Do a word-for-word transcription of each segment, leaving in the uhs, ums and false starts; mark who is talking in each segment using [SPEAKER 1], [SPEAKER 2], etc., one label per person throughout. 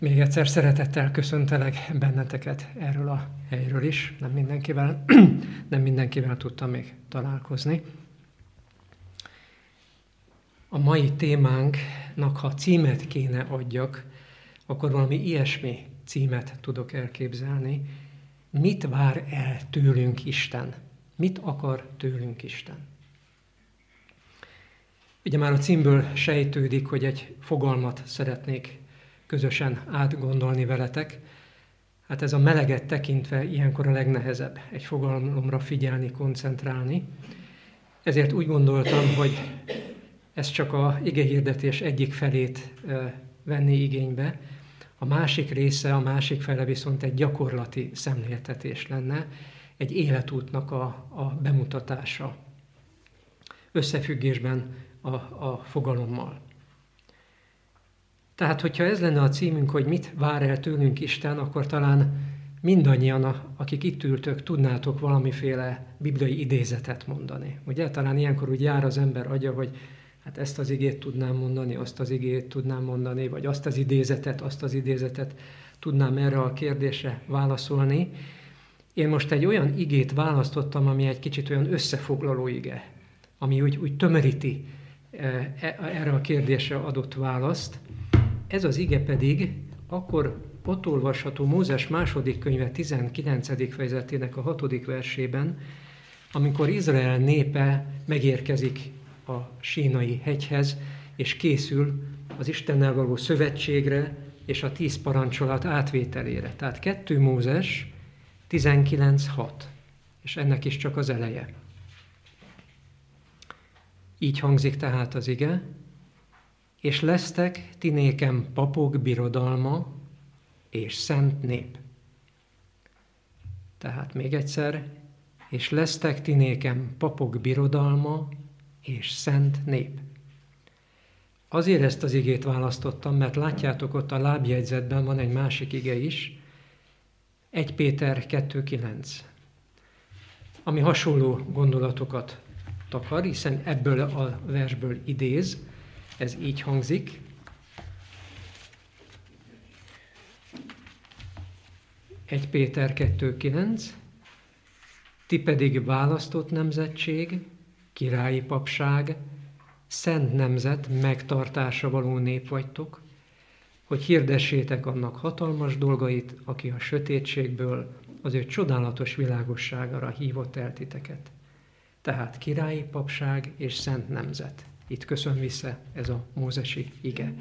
[SPEAKER 1] Még egyszer szeretettel köszöntelek benneteket erről a helyről is. Nem mindenkivel, nem mindenkivel tudtam még találkozni. A mai témánknak, ha címet kéne adjak, akkor valami ilyesmi címet tudok elképzelni. Mit vár el tőlünk Isten? Mit akar tőlünk Isten? Ugye már a címből sejtődik, hogy egy fogalmat szeretnék közösen átgondolni veletek. Hát ez a meleget tekintve ilyenkor a legnehezebb egy fogalomra figyelni, koncentrálni. Ezért úgy gondoltam, hogy ez csak a igehirdetés egyik felét venni igénybe, a másik része, a másik fele viszont egy gyakorlati szemléltetés lenne, egy életútnak a, a bemutatása, összefüggésben a, a fogalommal. Tehát, hogyha ez lenne a címünk, hogy mit vár el tőlünk Isten, akkor talán mindannyian, akik itt ültök, tudnátok valamiféle bibliai idézetet mondani. Ugye? Talán ilyenkor úgy jár az ember agya, hogy hát ezt az igét tudnám mondani, azt az igét tudnám mondani, vagy azt az idézetet, azt az idézetet tudnám erre a kérdésre válaszolni. Én most egy olyan igét választottam, ami egy kicsit olyan összefoglaló ige, ami úgy, úgy tömöríti erre a kérdésre adott választ. Ez az ige pedig akkor ott olvasható Mózes második könyve tizenkilencedik fejezetének a hatodik versében, amikor Izrael népe megérkezik a Sínai hegyhez, és készül az Istennel való szövetségre és a tíz parancsolat átvételére. Tehát kettő Mózes tizenkilenc hat, és ennek is csak az eleje. Így hangzik tehát az ige: és lesztek ti nékem papok birodalma és szent nép. Tehát még egyszer, és lesztek ti nékem papok birodalma és szent nép. Azért ezt az igét választottam, mert látjátok, ott a lábjegyzetben van egy másik ige is, egy Péter kettő kilenc, ami hasonló gondolatokat takar, hiszen ebből a versből idéz. Ez így hangzik: egy Péter kettő kilenc, ti pedig választott nemzetség, királyi papság, szent nemzet megtartásra való nép vagytok, hogy hirdessétek annak hatalmas dolgait, aki a sötétségből az ő csodálatos világosságára hívott el titeket. Tehát királyi papság és szent nemzet. Itt köszön vissza ez a mózesi ige.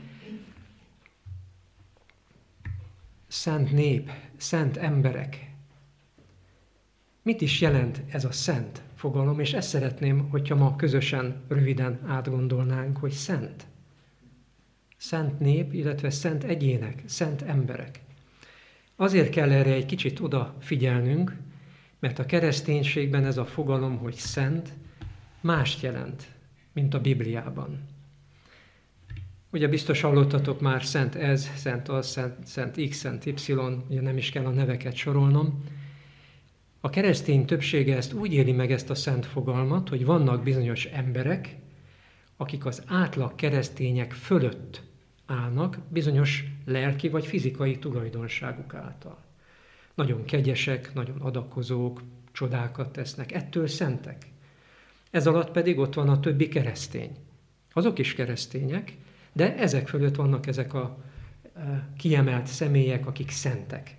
[SPEAKER 1] Szent nép, szent emberek. Mit is jelent ez a szent fogalom? És ezt szeretném, hogyha ma közösen, röviden átgondolnánk, hogy szent. Szent nép, illetve szent egyének, szent emberek. Azért kell erre egy kicsit odafigyelnünk, mert a kereszténységben ez a fogalom, hogy szent, mást jelent, mint a Bibliában. Ugye biztos hallottatok már szent ez, szent az, szent, szent X, szent Y, ugye nem is kell a neveket sorolnom. A keresztény többsége ezt úgy éli meg, ezt a szent fogalmat, hogy vannak bizonyos emberek, akik az átlag keresztények fölött állnak bizonyos lelki vagy fizikai tulajdonságuk által. Nagyon kegyesek, nagyon adakozók, csodákat tesznek, ettől szentek. Ez alatt pedig ott van a többi keresztény. Azok is keresztények, de ezek fölött vannak ezek a kiemelt személyek, akik szentek.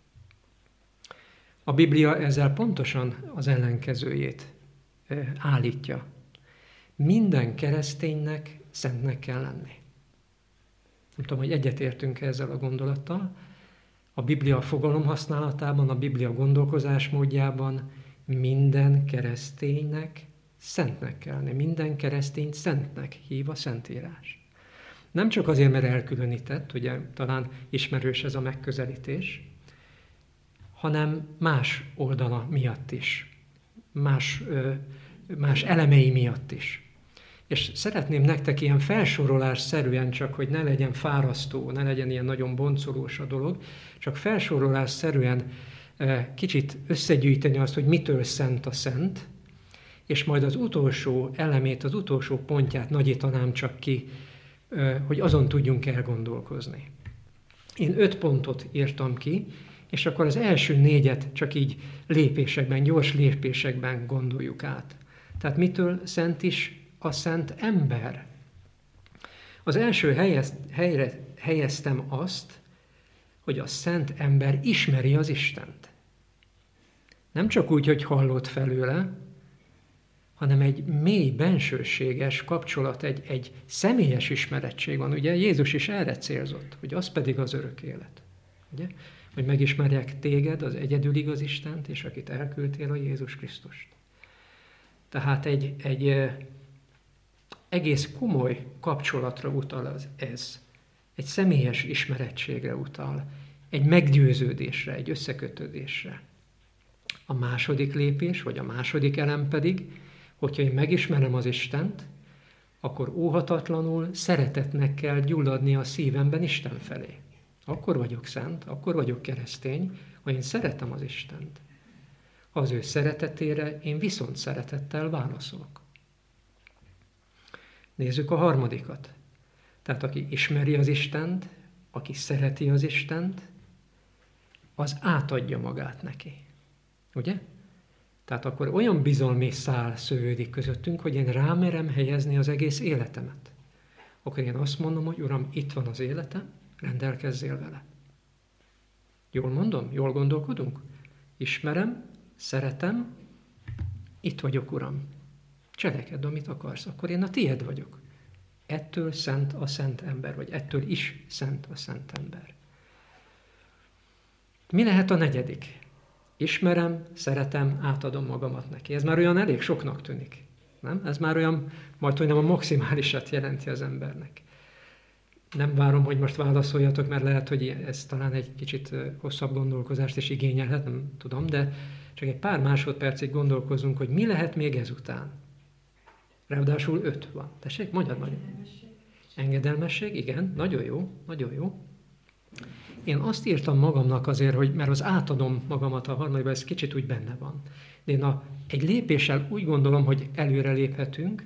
[SPEAKER 1] A Biblia ezzel pontosan az ellenkezőjét állítja. Minden kereszténynek szentnek kell lenni. Nem tudom, hogy egyetértünk ezzel a gondolattal. A Biblia fogalom használatában, a Biblia gondolkozásmódjában minden kereszténynek szentnek kell lenni. Minden keresztényt szentnek hív a Szentírás. Nem csak azért, mert elkülönített, ugye talán ismerős ez a megközelítés, hanem más oldala miatt is, más, más elemei miatt is. És szeretném nektek ilyen felsorolásszerűen, csak hogy ne legyen fárasztó, ne legyen ilyen nagyon boncolós a dolog, csak felsorolásszerűen kicsit összegyűjteni azt, hogy mitől szent a szent, és majd az utolsó elemét, az utolsó pontját nagyítanám csak ki, hogy azon tudjunk elgondolkozni. Én öt pontot írtam ki, és akkor az első négyet csak így lépésekben, gyors lépésekben gondoljuk át. Tehát mitől szent is a szent ember? Az első helyez, helyre helyeztem azt, hogy a szent ember ismeri az Istent. Nem csak úgy, hogy hallott felőle, hanem egy mély, bensőséges kapcsolat, egy, egy személyes ismerettség van. Ugye Jézus is erre célzott, hogy az pedig az örök élet. Ugye? Hogy megismerjek téged, az egyedül igaz Istent, és akit elküldtél, a Jézus Krisztust. Tehát egy, egy egész komoly kapcsolatra utal az ez. Egy személyes ismerettségre utal, egy meggyőződésre, egy összekötődésre. A második lépés, vagy a második elem pedig, hogyha én megismerem az Istent, akkor óhatatlanul szeretetnek kell gyulladni a szívemben Isten felé. Akkor vagyok szent, akkor vagyok keresztény, ha én szeretem az Istent. Ha az ő szeretetére én viszont szeretettel válaszolok. Nézzük a harmadikat. Tehát aki ismeri az Istent, aki szereti az Istent, az átadja magát neki. Ugye? Tehát akkor olyan bizalmi szál szövődik közöttünk, hogy én rámerem helyezni az egész életemet. Akkor én azt mondom, hogy Uram, itt van az életem, rendelkezzél vele. Jól mondom? Jól gondolkodunk? Ismerem, szeretem, itt vagyok, Uram. Cselekedj, amit akarsz, akkor én a tiéd vagyok. Ettől szent a szent ember, vagy ettől is szent a szent ember. Mi lehet a negyedik? Ismerem, szeretem, átadom magamat neki. Ez már olyan elég soknak tűnik. Nem? Ez már olyan, majd hogy nem a maximálisat jelenti az embernek. Nem várom, hogy most válaszoljatok, mert lehet, hogy ez talán egy kicsit hosszabb gondolkozást is igényelhet, nem tudom, de csak egy pár másodpercig gondolkozunk, hogy mi lehet még ezután. Ráadásul öt van. Tessék, mondjad, mondjad. Engedelmesség, igen, nagyon jó, nagyon jó. Én azt írtam magamnak azért, hogy mert az átadom magamat a harmadikban, ez kicsit úgy benne van. De én a, egy lépéssel úgy gondolom, hogy előre léphetünk,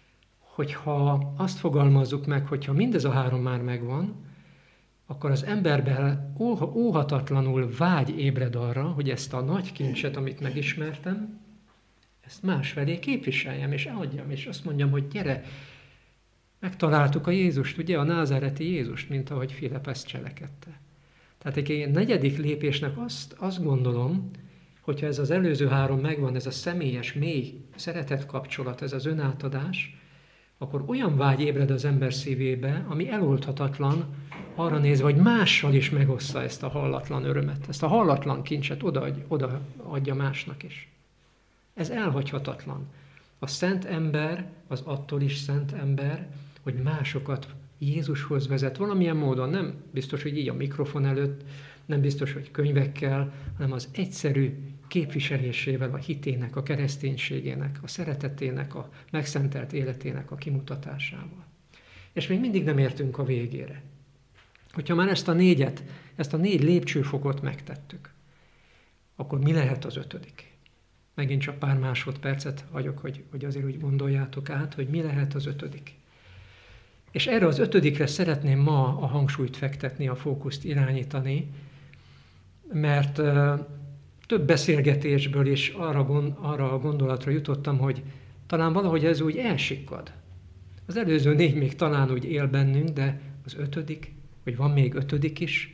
[SPEAKER 1] hogyha azt fogalmazzuk meg, hogyha mindez a három már megvan, akkor az emberben óhatatlanul vágy ébred arra, hogy ezt a nagy kincset, amit megismertem, ezt másfelé képviseljem, és adjam, és azt mondjam, hogy gyere, megtaláltuk a Jézust, ugye, a názáreti Jézust, mint ahogy Filip ezt cselekedte. Tehát egy negyedik lépésnek azt, azt gondolom, hogyha ez az előző három megvan, ez a személyes, mély szeretet kapcsolat, ez az önátadás, akkor olyan vágy ébred az ember szívébe, ami eloldhatatlan, arra nézve, hogy mással is megossza ezt a hallatlan örömet, ezt a hallatlan kincset odaadja, odaadja másnak is. Ez elhagyhatatlan. A szent ember az attól is szent ember, hogy másokat Jézushoz vezet valamilyen módon, nem biztos, hogy így a mikrofon előtt, nem biztos, hogy könyvekkel, hanem az egyszerű képviselésével a hitének, a kereszténységének, a szeretetének, a megszentelt életének a kimutatásával. És még mindig nem értünk a végére. Hogyha már ezt a négyet, ezt a négy lépcsőfokot megtettük, akkor mi lehet az ötödik? Megint csak pár másodpercet hagyok, hogy, hogy azért úgy gondoljátok át, hogy mi lehet az ötödik. És erre az ötödikre szeretném ma a hangsúlyt fektetni, a fókuszt irányítani, mert uh, több beszélgetésből is arra, gond, arra a gondolatra jutottam, hogy talán valahogy ez úgy elsikkad. Az előző négy még talán úgy él bennünk, de az ötödik, vagy van még ötödik is,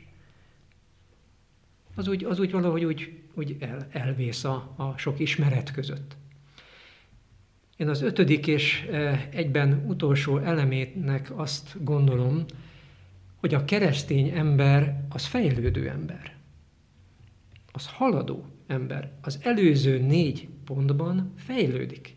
[SPEAKER 1] az úgy, az úgy valahogy úgy, úgy el, elvész a, a sok ismeret között. Én az ötödik és egyben utolsó elemének azt gondolom, hogy a keresztény ember az fejlődő ember. Az haladó ember. Az előző négy pontban fejlődik.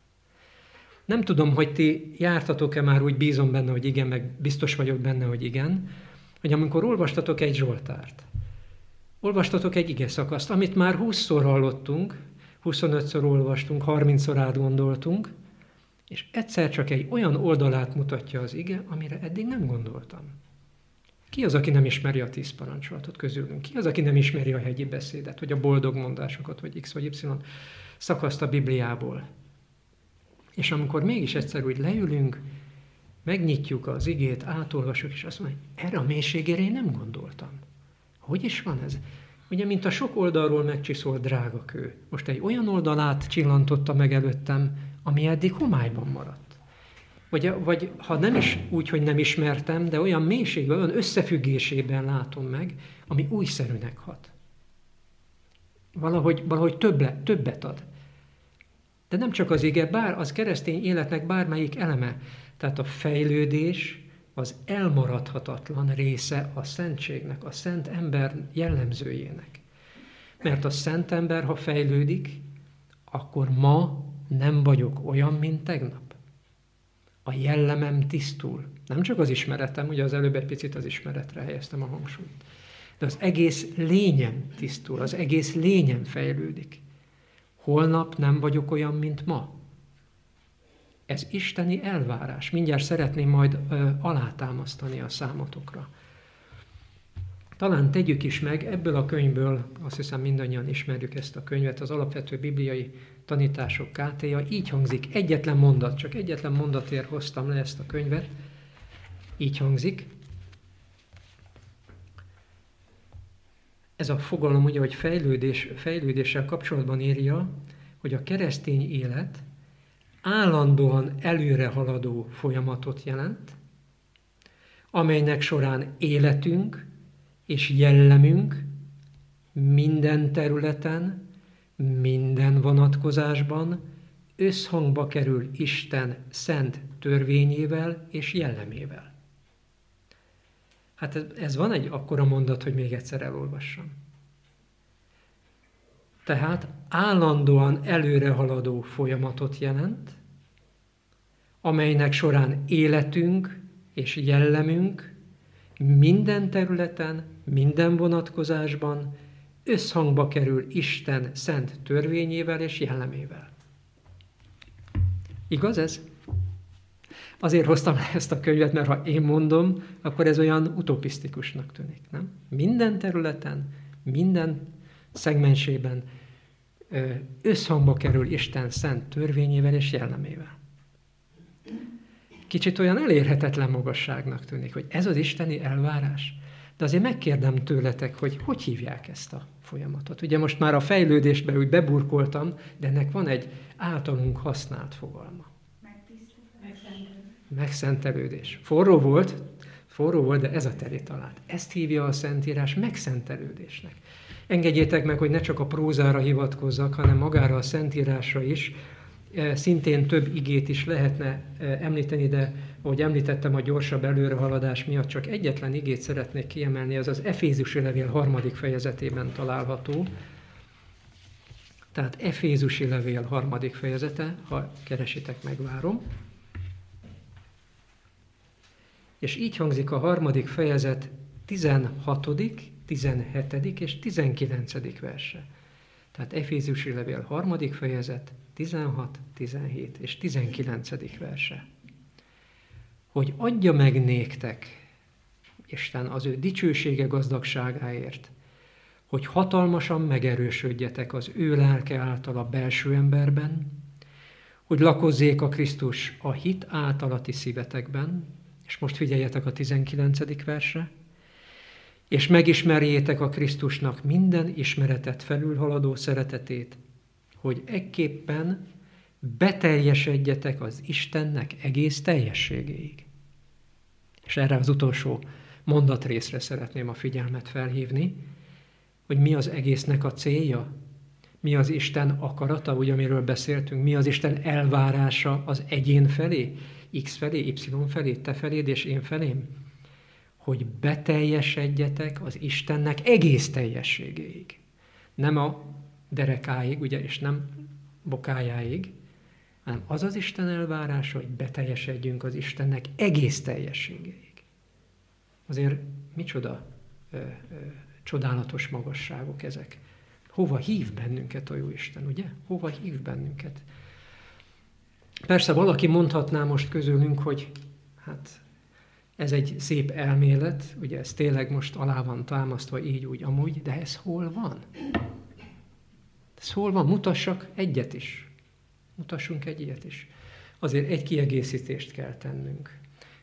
[SPEAKER 1] Nem tudom, hogy ti jártatok-e már, úgy bízom benne, hogy igen, meg biztos vagyok benne, hogy igen, hogy amikor olvastatok egy Zsoltárt, olvastatok egy igeszakaszt, amit már húszszor hallottunk, huszonötször olvastunk, harmincszor átgondoltunk, és egyszer csak egy olyan oldalát mutatja az ige, amire eddig nem gondoltam. Ki az, aki nem ismeri a tíz parancsolatot közülünk? Ki az, aki nem ismeri a hegyi beszédet, vagy a boldog mondásokat, vagy X vagy Y szakaszt a Bibliából? És amikor mégis egyszer úgy leülünk, megnyitjuk az igét, átolvasjuk, és azt mondjuk, erre a mélységére én nem gondoltam. Hogy is van ez? Ugye, mint a sok oldalról megcsiszolt drága kő. Most egy olyan oldalát csillantotta meg előttem, ami eddig homályban maradt. Vagy, vagy ha nem is úgy, hogy nem ismertem, de olyan mélységben, olyan összefüggésében látom meg, ami újszerűnek hat. Valahogy, valahogy többle, többet ad. De nem csak az ige, bár az keresztény életnek bármelyik eleme. Tehát a fejlődés az elmaradhatatlan része a szentségnek, a szent ember jellemzőjének. Mert a szent ember, ha fejlődik, akkor ma nem vagyok olyan, mint tegnap. A jellemem tisztul. Nem csak az ismeretem, ugye az előbb egy picit az ismeretre helyeztem a hangsúlyt. De az egész lényem tisztul, az egész lényem fejlődik. Holnap nem vagyok olyan, mint ma. Ez isteni elvárás. Mindjárt szeretném majd ö, alátámasztani a számotokra. Talán tegyük is meg, ebből a könyvből, azt hiszem mindannyian ismerjük ezt a könyvet, az alapvető bibliai tanítások ká té-ja, így hangzik, egyetlen mondat, csak egyetlen mondatért hoztam le ezt a könyvet, így hangzik. Ez a fogalom ugye, hogy fejlődés, fejlődéssel kapcsolatban írja, hogy a keresztény élet állandóan előrehaladó folyamatot jelent, amelynek során életünk és jellemünk minden területen, minden vonatkozásban összhangba kerül Isten szent törvényével és jellemével. Hát ez, ez van egy akkora mondat, hogy még egyszer elolvassam. Tehát állandóan előrehaladó folyamatot jelent, amelynek során életünk és jellemünk minden területen, minden vonatkozásban összhangba kerül Isten szent törvényével és jellemével. Igaz ez? Azért hoztam le ezt a könyvet, mert ha én mondom, akkor ez olyan utopisztikusnak tűnik, nem? Minden területen, minden szegmensében összhangba kerül Isten szent törvényével és jellemével. Kicsit olyan elérhetetlen magasságnak tűnik, hogy ez az isteni elvárás. De azért megkérdem tőletek, hogy hogy hívják ezt a folyamatot. Ugye most már a fejlődésbe úgy beburkoltam, de ennek van egy általunk használt fogalma. Megszentelődés. Forró volt, forró volt, de ez a terét talált. Ezt hívja a Szentírás megszentelődésnek. Engedjétek meg, hogy ne csak a prózára hivatkozzak, hanem magára a Szentírásra is. Szintén több igét is lehetne említeni, de ahogy említettem, a gyorsabb előrehaladás miatt csak egyetlen igét szeretnék kiemelni, az az Efézusi levél harmadik fejezetében található. Tehát Efézusi levél harmadik fejezete, ha keresitek, megvárom. És így hangzik a harmadik fejezet tizenhatodik, tizenhetedik és tizenkilencedik verse. Tehát Efézusi levél harmadik fejezet, tizenhat, tizenhét és tizenkilencedik verse. Hogy adja meg néktek Isten az ő dicsősége gazdagságáért, hogy hatalmasan megerősödjetek az ő lelke által a belső emberben, hogy lakozzék a Krisztus a hit által a ti szívetekben, és most figyeljetek a tizenkilencedik versre, és megismerjétek a Krisztusnak minden ismeretet felülhaladó szeretetét, hogy ekképpen beteljesedjetek az Istennek egész teljességéig. És erre az utolsó mondatrészre szeretném a figyelmet felhívni, hogy mi az egésznek a célja, mi az Isten akarata, ugye amiről beszéltünk, mi az Isten elvárása az egyén felé, X felé, Y felé, te feléd és én felém, hogy beteljesedjetek az Istennek egész teljességéig. Nem a derekáig, ugye, és nem bokájáig, hanem az az Isten elvárása, hogy beteljesedjünk az Istennek egész teljességéig. Azért micsoda ö, ö, csodálatos magasságok ezek. Hova hív bennünket a Jóisten, ugye? Hova hív bennünket? Persze valaki mondhatná most közülünk, hogy hát ez egy szép elmélet, ugye ez tényleg most alá van támasztva így, úgy, amúgy, de ez hol van? Ez hol van? Mutassak egyet is. Mutassunk egy ilyet is. Azért egy kiegészítést kell tennünk.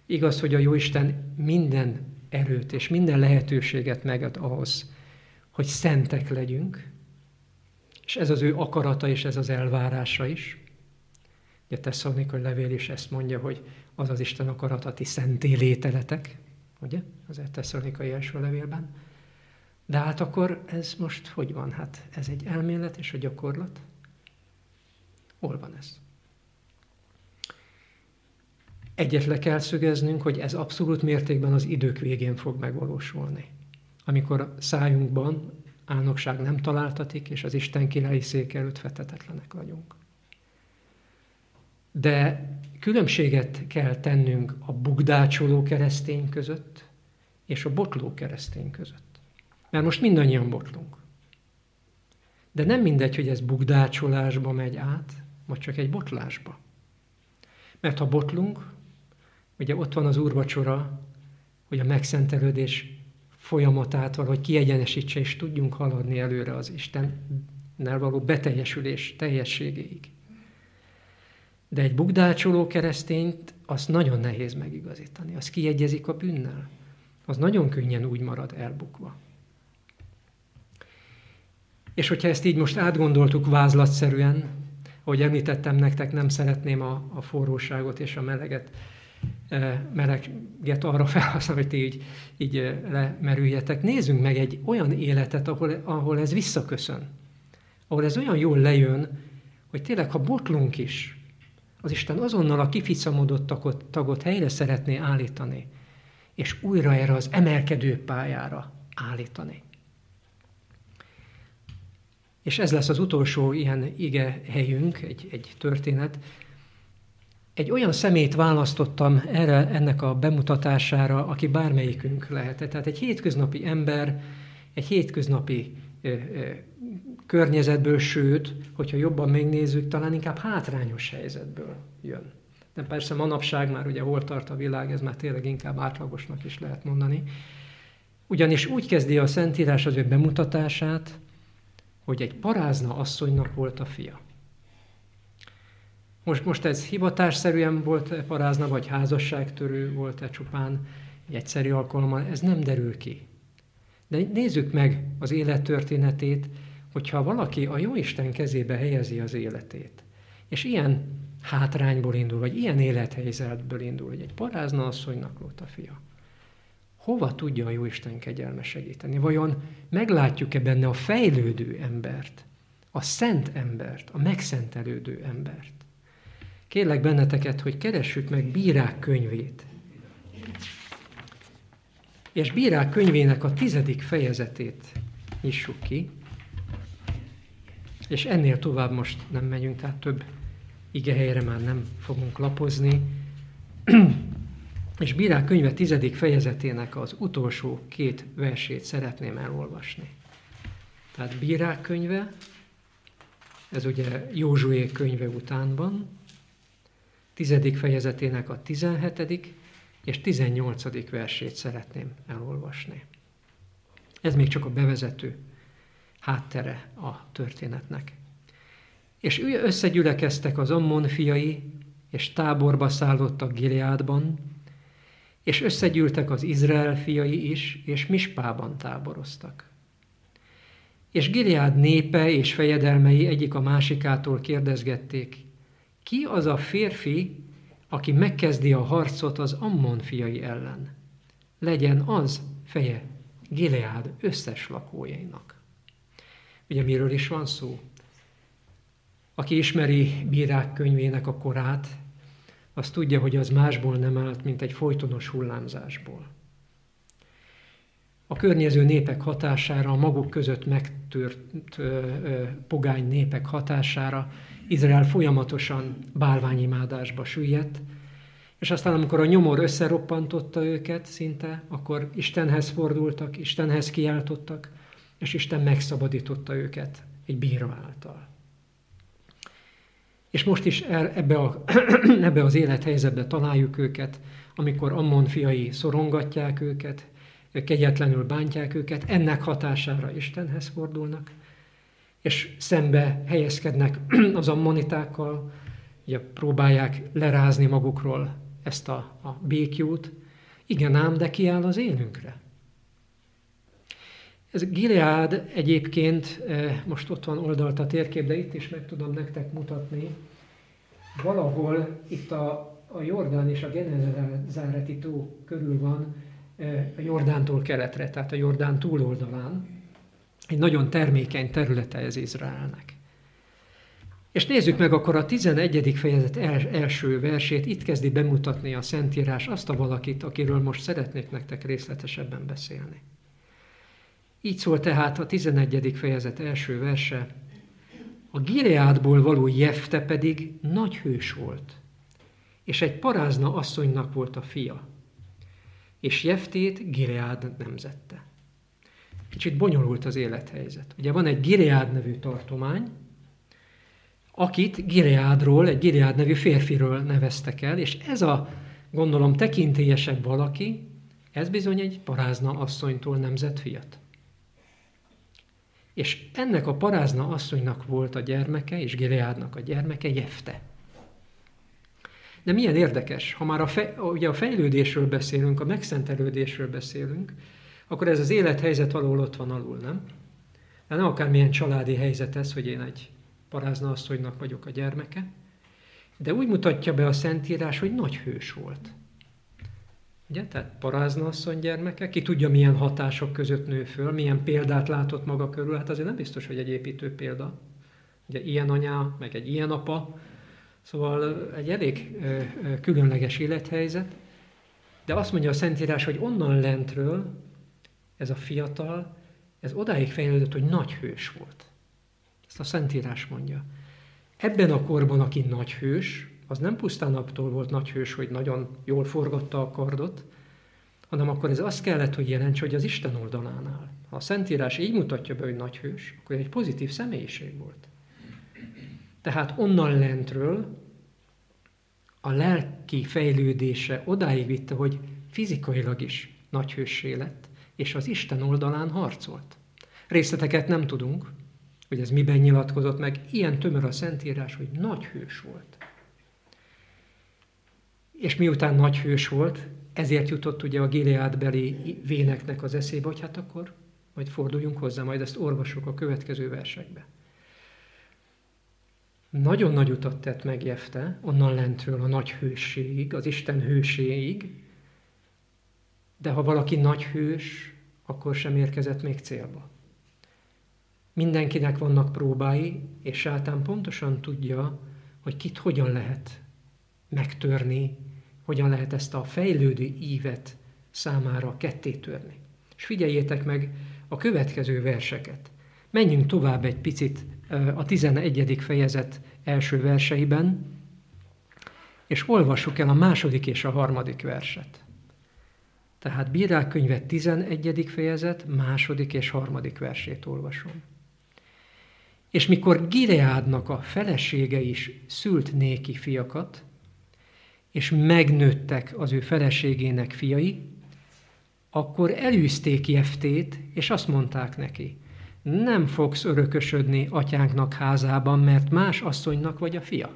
[SPEAKER 1] Igaz, hogy a Jóisten minden erőt és minden lehetőséget megad ahhoz, hogy szentek legyünk, és ez az ő akarata és ez az elvárása is. Ugye a Tesszalonikai levél is ezt mondja, hogy az az Isten akarata, ti szenté lételetek, ugye? Az Tesszalonikai első levélben. De hát akkor ez most hogy van? Hát ez egy elmélet és a gyakorlat. Hol van ez? Egyet le kell szögeznünk, hogy ez abszolút mértékben az idők végén fog megvalósulni. Amikor a szájunkban álnokság nem találtatik, és az Isten királyi szék előtt fetetetlenek vagyunk. De különbséget kell tennünk a bugdácsoló keresztény között, és a botló keresztény között. Mert most mindannyian botlunk. De nem mindegy, hogy ez bugdácsolásba megy át, vagy csak egy botlásba. Mert ha botlunk, ugye ott van az úrvacsora, hogy a megszentelődés folyamatát valahogy kiegyenesítse, és tudjunk haladni előre az Istennel való beteljesülés teljességéig. De egy bugdácsoló keresztényt azt nagyon nehéz megigazítani. Az kiegyezik a bűnnel. Az nagyon könnyen úgy marad elbukva. És hogyha ezt így most átgondoltuk vázlatszerűen, ahogy említettem nektek, nem szeretném a, a forróságot és a meleget, e, meleget arra felhasználni, hogy ti így, így lemerüljetek. Nézzünk meg egy olyan életet, ahol, ahol ez visszaköszön. Ahol ez olyan jól lejön, hogy tényleg, ha botlunk is, az Isten azonnal a kificamodott tagot, tagot helyre szeretné állítani, és újra erre az emelkedő pályára állítani. És ez lesz az utolsó ilyen ige helyünk, egy, egy történet. Egy olyan szemét választottam erre, ennek a bemutatására, aki bármelyikünk lehetett. Tehát egy hétköznapi ember, egy hétköznapi ö, ö, környezetből, sőt, hogyha jobban megnézzük, talán inkább hátrányos helyzetből jön. De persze manapság már ugye hol tart a világ, ez már tényleg inkább átlagosnak is lehet mondani. Ugyanis úgy kezdi a Szentírás az ő bemutatását, hogy egy parázna asszonynak volt a fia. Most, most ez hivatásszerűen volt parázna, vagy házasságtörő volt-e csupán egy egyszerű alkalommal, ez nem derül ki. De nézzük meg az élettörténetét, hogyha valaki a Jóisten kezébe helyezi az életét, és ilyen hátrányból indul, vagy ilyen élethelyzetből indul, hogy egy parázna asszonynak volt a fia. Hova tudja a Jóisten kegyelme segíteni? Vajon meglátjuk-e benne a fejlődő embert, a szent embert, a megszentelődő embert? Kérlek benneteket, hogy keressük meg Bírák könyvét. És Bírák könyvének a tizedik fejezetét nyissuk ki, és ennél tovább most nem megyünk, tehát több igehelyre már nem fogunk lapozni. És Bírák könyve tizedik fejezetének az utolsó két versét szeretném elolvasni. Tehát Bírák könyve, ez ugye Józsué könyve után van, tizedik fejezetének a tizenhetedik és tizennyolcadik versét szeretném elolvasni. Ez még csak a bevezető háttere a történetnek. És összegyülekeztek az Ammon fiai, és táborba szállottak Gileádban, és összegyűltek az Izrael fiai is, és Mispában táboroztak. És Gileád népe és fejedelmei egyik a másikától kérdezgették, ki az a férfi, aki megkezdi a harcot az Ammon fiai ellen? Legyen az feje Gileád összes lakójainak. Ugye miről is van szó? Aki ismeri Bírák könyvének a korát, az tudja, hogy az másból nem állt, mint egy folytonos hullámzásból. A környező népek hatására, a maguk között megtört ö, ö, pogány népek hatására Izrael folyamatosan bálványimádásba süllyedt, és aztán amikor a nyomor összeroppantotta őket szinte, akkor Istenhez fordultak, Istenhez kiáltottak, és Isten megszabadította őket egy bíra által. És most is ebbe, a, ebbe az élethelyzetbe találjuk őket, amikor Ammon fiai szorongatják őket, kegyetlenül bántják őket, ennek hatására Istenhez fordulnak, és szembe helyezkednek az ammonitákkal, ugye próbálják lerázni magukról ezt a, a békjót. Igen ám, de ki áll az élünkre? Ez Gileád egyébként, most ott van oldalt a térkép, de itt is meg tudom nektek mutatni, valahol itt a, a Jordán és a Genezáreti tó körül van, a Jordántól keletre, tehát a Jordán túloldalán. Egy nagyon termékeny területe ez Izraelnek. És nézzük meg akkor a tizenegyedik fejezet első versét, itt kezdi bemutatni a Szentírás azt a valakit, akiről most szeretnék nektek részletesebben beszélni. Így szól tehát a tizenegyedik fejezet első verse, a Gileádból való Jefte pedig nagy hős volt, és egy parázna asszonynak volt a fia, és Jeftét Gileád nemzette. Kicsit bonyolult az élethelyzet. Ugye van egy Gileád nevű tartomány, akit Gileádról, egy Gileád nevű férfiről neveztek el, és ez a, gondolom, tekintélyesebb valaki, ez bizony egy parázna asszonytól nemzett fiat. És ennek a parázna asszonynak volt a gyermeke, és Gileádnak a gyermeke Jefte. De milyen érdekes, ha már a, fej, ugye a fejlődésről beszélünk, a megszentelődésről beszélünk, akkor ez az élethelyzet valahol ott van alul, nem? De nem akármilyen családi helyzet ez, hogy én egy parázna asszonynak vagyok a gyermeke, de úgy mutatja be a Szentírás, hogy nagy hős volt. Ugye? Tehát parázna asszony gyermeke, ki tudja, milyen hatások között nő föl, milyen példát látott maga körül, hát azért nem biztos, hogy egy építő példa. Ugye ilyen anya, meg egy ilyen apa, szóval egy elég ö, ö, különleges élethelyzet, de azt mondja a Szentírás, hogy onnan lentről ez a fiatal, ez odáig fejlődött, hogy nagy hős volt. Ezt a Szentírás mondja. Ebben a korban, aki nagy hős, az nem pusztán attól volt nagy hős, hogy nagyon jól forgatta a kardot, hanem akkor ez azt kellett, hogy jelentse, hogy az Isten oldalán áll. Ha a Szentírás így mutatja be, hogy nagy hős, akkor egy pozitív személyiség volt. Tehát onnan lentről a lelki fejlődése odáig vitte, hogy fizikailag is nagy hőssé lett, és az Isten oldalán harcolt. Részleteket nem tudunk, hogy ez miben nyilatkozott meg, ilyen tömör a Szentírás, hogy nagy hős volt. És miután nagy hős volt, ezért jutott ugye a Gileádbeli véneknek az eszébe, hogy hát akkor majd forduljunk hozzá, majd ezt olvassuk a következő versekbe. Nagyon nagy utat tett meg Jefte, onnan lentről a nagy hősségig, az Isten hőségig, de ha valaki nagy hős, akkor sem érkezett még célba. Mindenkinek vannak próbái, és sátán pontosan tudja, hogy kit hogyan lehet megtörni, hogyan lehet ezt a fejlődő ívet számára ketté törni. És figyeljétek meg a következő verseket. Menjünk tovább egy picit a tizenegyedik fejezet első verseiben, és olvassuk el a második és a harmadik verset. Tehát Bírák könyve tizenegyedik fejezet, második és harmadik versét olvasom. És mikor Gileádnak a felesége is szült néki fiakat, és megnőttek az ő feleségének fiai, akkor elűzték Jeftét, és azt mondták neki, nem fogsz örökösödni atyánknak házában, mert más asszonynak vagy a fia.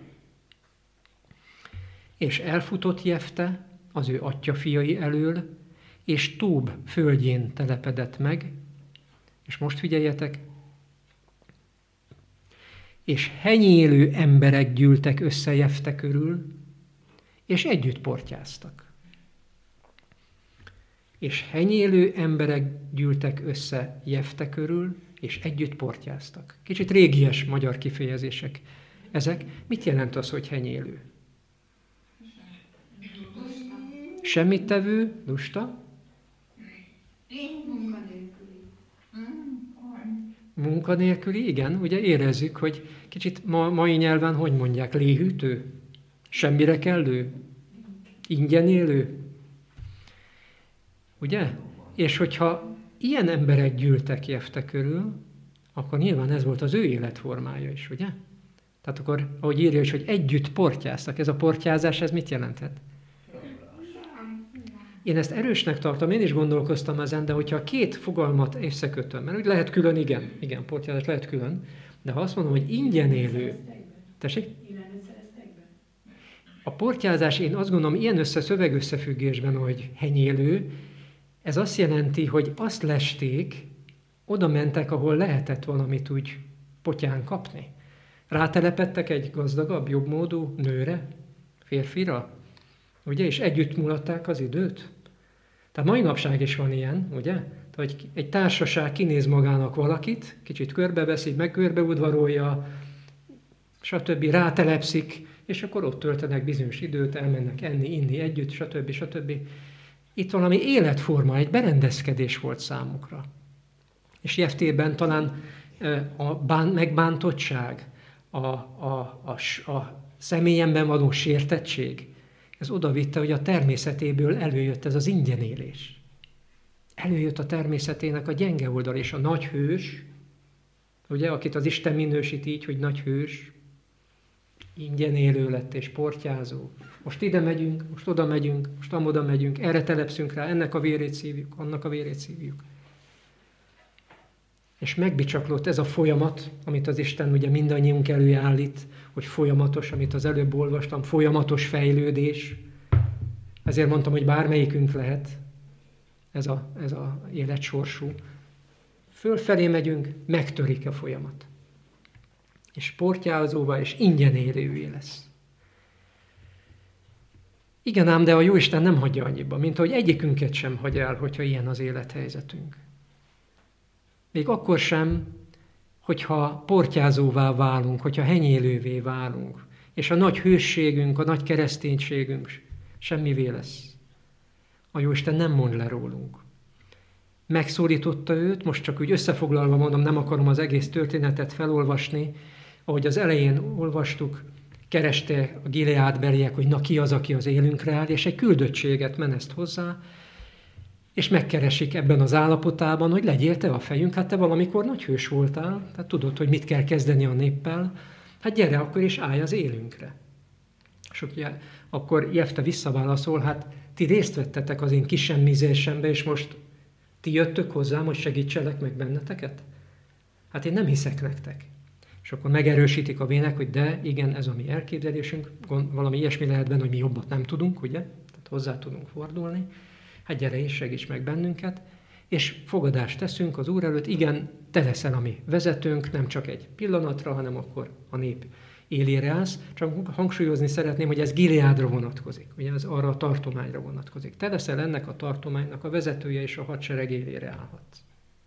[SPEAKER 1] És elfutott Jefte az ő atya fiai elől, és Tób földjén telepedett meg, és most figyeljetek, és henyélő emberek gyűltek össze Jefte körül, és együtt portyáztak. És henyélő emberek gyűltek össze Jefte körül, és együtt portyáztak. Kicsit régies magyar kifejezések ezek. Mit jelent az, hogy henyélő? Semmit tevő, lusta?
[SPEAKER 2] Munkanélküli.
[SPEAKER 1] Munkanélküli, igen, ugye érezzük, hogy kicsit ma, mai nyelven hogy mondják, léhűtő? Semmire kellő? Ingyen élő? Ugye? És hogyha ilyen emberek gyűltek Jefte körül, akkor nyilván ez volt az ő életformája is, ugye? Tehát akkor, ahogy írja is, hogy együtt portyáztak. Ez a portyázás, ez mit jelenthet? Én ezt erősnek tartom, én is gondolkoztam ezen, de hogyha a két fogalmat összekötöm, mert úgy lehet külön, igen, igen, portyázás lehet külön, de ha azt mondom, hogy ingyen élő, tessék? A portyázás, én azt gondolom, ilyen össze szövegösszefüggésben, hogy henyélő, ez azt jelenti, hogy azt lesték, oda mentek, ahol lehetett valamit úgy potyán kapni. Rátelepettek egy gazdagabb, jobbmódú nőre, férfira, ugye, és együtt mulatták az időt. Tehát mai napság is van ilyen, ugye? Tehát egy társaság kinéz magának valakit, kicsit körbeveszi, megkörbeudvarolja, stb. Rátelepszik, és akkor ott töltenek bizonyos időt, elmennek enni, inni együtt, stb. stb. Itt valami életforma, egy berendezkedés volt számukra. És Jeftében talán a bán, megbántottság, a, a, a, a személyemben való sértettség, ez oda vitte, hogy a természetéből előjött ez az ingyenélés. Előjött a természetének a gyenge oldal, és a nagy hős, ugye, akit az Isten minősít így, hogy nagy hős, ingyen élő lett és portyázó. Most ide megyünk, most oda megyünk, most amoda megyünk, erre telepszünk rá, ennek a vérét szívjuk, annak a vérét szívjuk. És megbicsaklott ez a folyamat, amit az Isten ugye mindannyiunk elé állít, hogy folyamatos, amit az előbb olvastam, folyamatos fejlődés. Ezért mondtam, hogy bármelyikünk lehet ez a, ez a életsorsú. Fölfelé megyünk, megtörik a folyamat. És portyázóvá és ingyen élővé lesz. Igen ám, de a Jóisten nem hagyja annyiba, mint ahogy egyikünket sem hagy el, hogyha ilyen az élethelyzetünk. Még akkor sem, hogyha portyázóvá válunk, hogyha henyélővé válunk, és a nagy hősségünk, a nagy kereszténységünk semmivé lesz. A Jóisten nem mond le rólunk. Megszólította őt, most csak úgy összefoglalva mondom, nem akarom az egész történetet felolvasni, ahogy az elején olvastuk, kereste a Gileádbeliek, hogy na ki az, aki az élünkre áll, és egy küldöttséget meneszt hozzá, és megkeresik ebben az állapotában, hogy legyél te a fejünk, hát te valamikor nagy hős voltál, tehát tudod, hogy mit kell kezdeni a néppel, hát gyere akkor és állj az élünkre. És ugye, akkor Jefte visszaválaszol, hát ti részt vettetek az én kisemmizésembe, és most ti jöttök hozzám, hogy segítselek meg benneteket? Hát én nem hiszek nektek. És akkor megerősítik a vének, hogy de, igen, ez a mi elképzelésünk, valami ilyesmi lehet benne, hogy mi jobbat nem tudunk, ugye? Tehát hozzá tudunk fordulni. Hát gyere és segíts meg bennünket, és fogadást teszünk az Úr előtt, igen, te leszel a mi vezetőnk, nem csak egy pillanatra, hanem akkor a nép élére állsz. Csak hangsúlyozni szeretném, hogy ez Gileádra vonatkozik, ugye ez arra a tartományra vonatkozik. Te leszel ennek a tartománynak a vezetője, és a hadsereg élére állhatsz.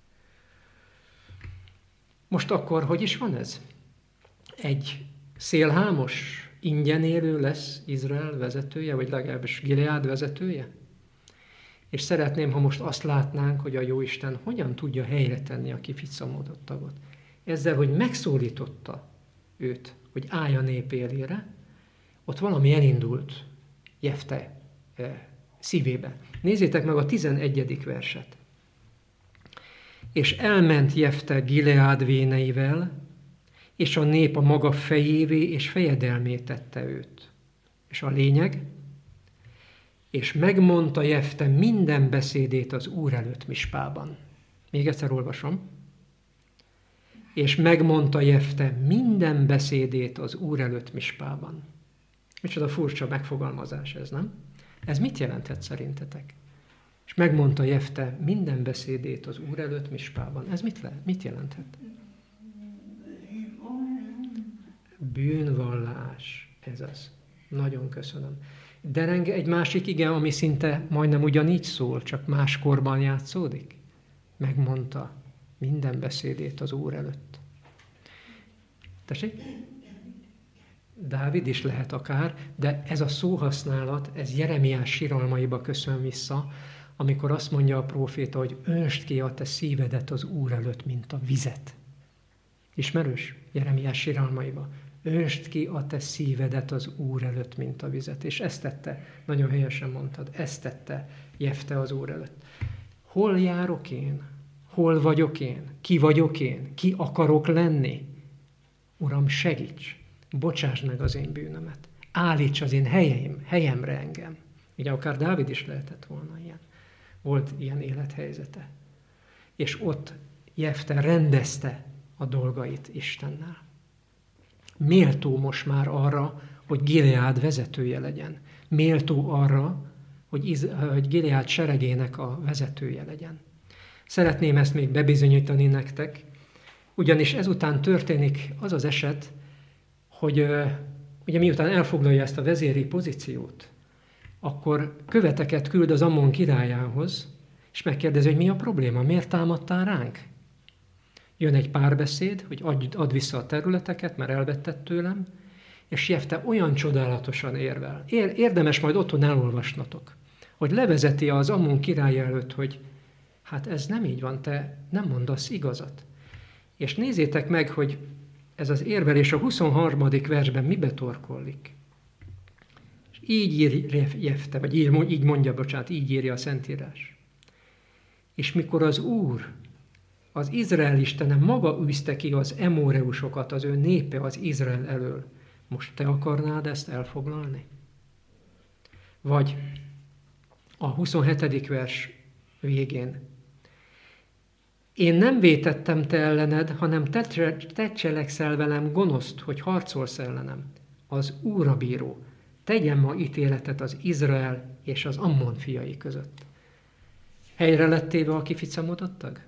[SPEAKER 1] Most akkor, hogy is van ez? Egy szélhámos, ingyen élő lesz Izrael vezetője, vagy legalábbis Gileád vezetője? És szeretném, ha most azt látnánk, hogy a Jóisten hogyan tudja helyre tenni a kificamodott tagot. Ezzel, hogy megszólította őt, hogy állj a nép élére, ott valami elindult Jefte szívébe. Nézzétek meg a tizenegyedik verset. És elment Jefte Gileád véneivel, és a nép a maga fejévé és fejedelmé tette őt. És a lényeg, és megmondta Jefte minden beszédét az Úr előtt Mispában. Még egyszer olvasom. És megmondta Jefte minden beszédét az Úr előtt Mispában. Micsoda furcsa megfogalmazás ez, nem? Ez mit jelenthet szerintetek? És megmondta Jefte minden beszédét az Úr előtt Mispában. Ez mit lehet? Mit jelenthet? Bűnvallás. Ez az. Nagyon köszönöm. Dereng egy másik ige, ami szinte majdnem ugyanígy szól, csak más korban játszódik. Megmondta minden beszédét az Úr előtt. Tessék? Dávid is lehet akár, de ez a szóhasználat, ez Jeremiás síralmaiba köszön vissza, amikor azt mondja a próféta, hogy öntsd ki a te szívedet az Úr előtt, mint a vizet. Ismerős? Jeremiás síralmaiba. Öntsd ki a te szívedet az Úr előtt, mint a vizet. És ezt tette, nagyon helyesen mondtad, ezt tette Jefte az Úr előtt. Hol járok én? Hol vagyok én? Ki vagyok én? Ki akarok lenni? Uram, segíts! Bocsásd meg az én bűnömet. Állíts az én helyeim, helyemre engem. Ugye akár Dávid is lehetett volna ilyen. Volt ilyen élethelyzete. És ott Jefte rendezte a dolgait Istennel. Méltó most már arra, hogy Gileád vezetője legyen. Méltó arra, hogy, Iz- hogy Gileád seregének a vezetője legyen. Szeretném ezt még bebizonyítani nektek, ugyanis ezután történik az az eset, hogy ugye miután elfoglalja ezt a vezéri pozíciót, akkor követeket küld az Ammon királyához, és megkérdezi, hogy mi a probléma, miért támadtál ránk? Jön egy párbeszéd, hogy adj, add vissza a területeket, mert elvetted tőlem, és Jefte olyan csodálatosan érvel. Érdemes majd otthon elolvasnatok, hogy levezeti az Ammon király előtt, hogy hát ez nem így van, te nem mondasz igazat. És nézzétek meg, hogy ez az érvelés a huszonharmadik versben mibe torkollik. És így ír Jefte, vagy így, így mondja, bocsánat, így írja a Szentírás. És mikor az Úr, az Izrael Istene maga űzte ki az emóreusokat, az ő népe az Izrael elől, most te akarnád ezt elfoglalni? Vagy a huszonhetedik vers végén. Én nem vétettem te ellened, hanem te, te cselekszel velem gonoszt, hogy harcolsz ellenem. Az Úr a bíró. Tegyen ma ítéletet az Izrael és az Ammon fiai között. Helyre lett téve a kificamodott tag?